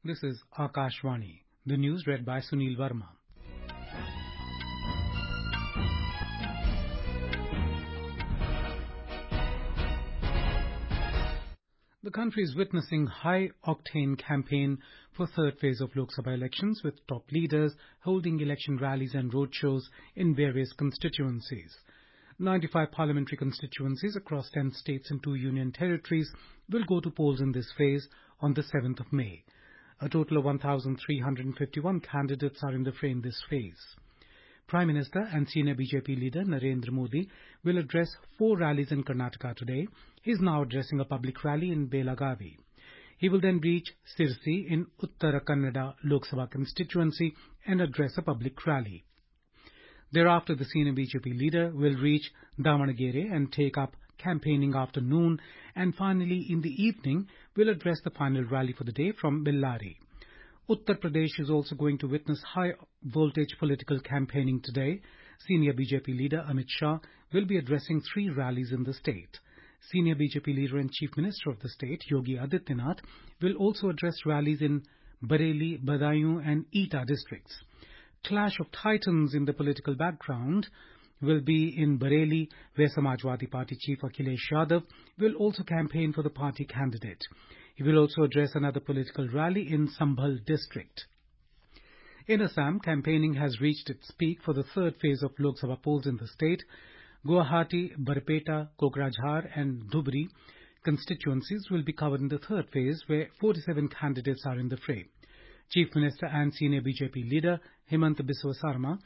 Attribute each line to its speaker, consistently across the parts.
Speaker 1: This is Akashvani. The news read by Sunil Verma. The country is witnessing high-octane campaign for third phase of Lok Sabha elections, with top leaders holding election rallies and roadshows in various constituencies. 95 parliamentary constituencies across 10 states and 2 union territories will go to polls in this phase on the 7th of May. A total of 1,351 candidates are in the fray in this phase. Prime Minister and senior BJP leader Narendra Modi will address 4 rallies in Karnataka today. He is now addressing a public rally in Belagavi. He will then reach Sirsi in Uttara Kannada Lok Sabha constituency and address a public rally. Thereafter, the senior BJP leader will reach Davanagere and take up campaigning after noon, and finally in the evening will address the final rally for the day from Bellary. Uttar Pradesh is also going to witness high-voltage political campaigning today. Senior BJP leader Amit Shah will be addressing 3 rallies in the state. Senior BJP leader and Chief Minister of the state, Yogi Adityanath, will also address rallies in Bareilly, Badaयूं and Etah districts. Clash of titans in the political background will be in Bareilly, where Samajwadi Party Chief Akhilesh Yadav will also campaign for the party candidate. He will also address another political rally in Sambhal district. In Assam, campaigning has reached its peak for the third phase of Lok Sabha polls in the state. Guwahati, Barpeta, Kokrajhar and Dhubri constituencies will be covered in the third phase, where 47 candidates are in the fray. Chief Minister and senior BJP leader Himanta Biswa Sarma,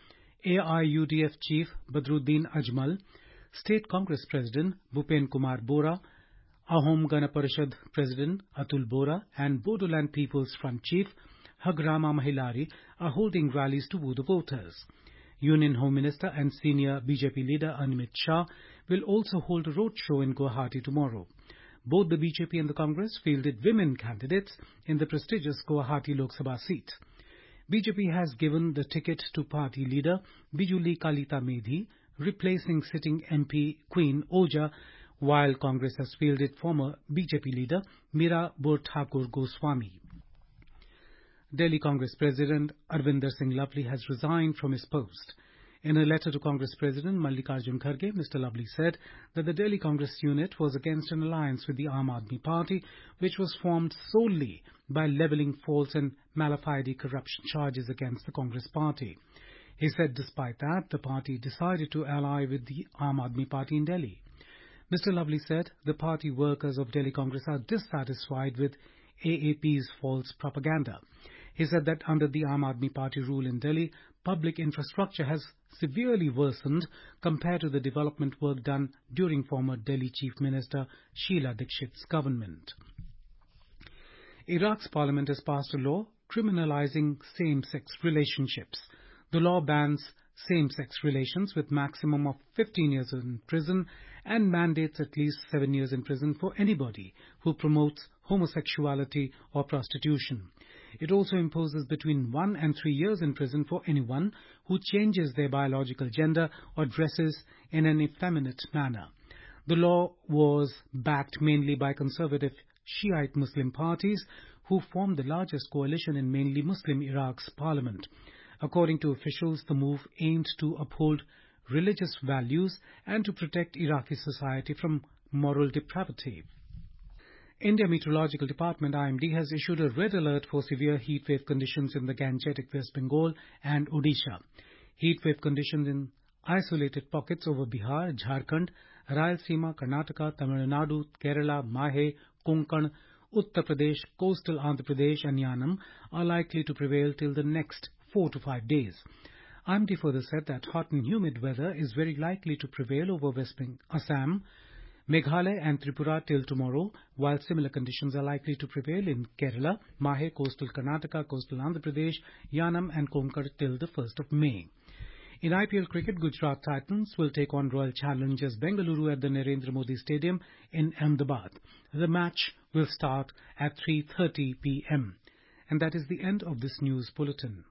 Speaker 1: AIUDF Chief Badruddin Ajmal, State Congress President Bhupen Kumar Bora, Ahom Gana Parishad President Atul Bora and Bodoland People's Front Chief Hagrama Mahilari are holding rallies to woo the voters. Union Home Minister and senior BJP leader Amit Shah will also hold a roadshow in Guwahati tomorrow. Both the BJP and the Congress fielded women candidates in the prestigious Guwahati Lok Sabha seat. BJP has given the ticket to party leader Bijuli Kalita Medhi, replacing sitting MP Queen Oja, while Congress has fielded former BJP leader Mira Borthakur Goswami. Delhi Congress President Arvinder Singh Lovely has resigned from his post. In a letter to Congress President Mallikarjun Kharge, Mr. Lovely said that the Delhi Congress unit was against an alliance with the Aam Aadmi Party, which was formed solely by levelling false and mala fide corruption charges against the Congress Party. He said despite that, the party decided to ally with the Aam Aadmi Party in Delhi. Mr. Lovely said the party workers of Delhi Congress are dissatisfied with AAP's false propaganda. He said that under the Aam Aadmi Party rule in Delhi, public infrastructure has severely worsened compared to the development work done during former Delhi Chief Minister Sheila Dikshit's government. Iraq's parliament has passed a law criminalizing same-sex relationships. The law bans same-sex relations with maximum of 15 years in prison and mandates at least 7 years in prison for anybody who promotes homosexuality or prostitution. It also imposes between 1 and 3 years in prison for anyone who changes their biological gender or dresses in an effeminate manner. The law was backed mainly by conservative Shiite Muslim parties who formed the largest coalition in mainly Muslim Iraq's parliament. According to officials, the move aimed to uphold religious values and to protect Iraqi society from moral depravity. India Meteorological Department IMD has issued a red alert for severe heatwave conditions in the Gangetic West Bengal and Odisha. Heatwave conditions in isolated pockets over Bihar, Jharkhand, Rayalaseema, Karnataka, Tamil Nadu, Kerala, Mahe, Konkan, Uttar Pradesh, coastal Andhra Pradesh and Yanam are likely to prevail till the next 4 to 5 days. IMD further said that hot and humid weather is very likely to prevail over West Bengal, Assam, Meghalaya and Tripura till tomorrow, while similar conditions are likely to prevail in Kerala, Mahe, coastal Karnataka, coastal Andhra Pradesh, Yanam and Konkan till the 1st of May. In IPL cricket, Gujarat Titans will take on Royal Challengers Bengaluru at the Narendra Modi Stadium in Ahmedabad. The match will start at 3:30 p.m. And that is the end of this news bulletin.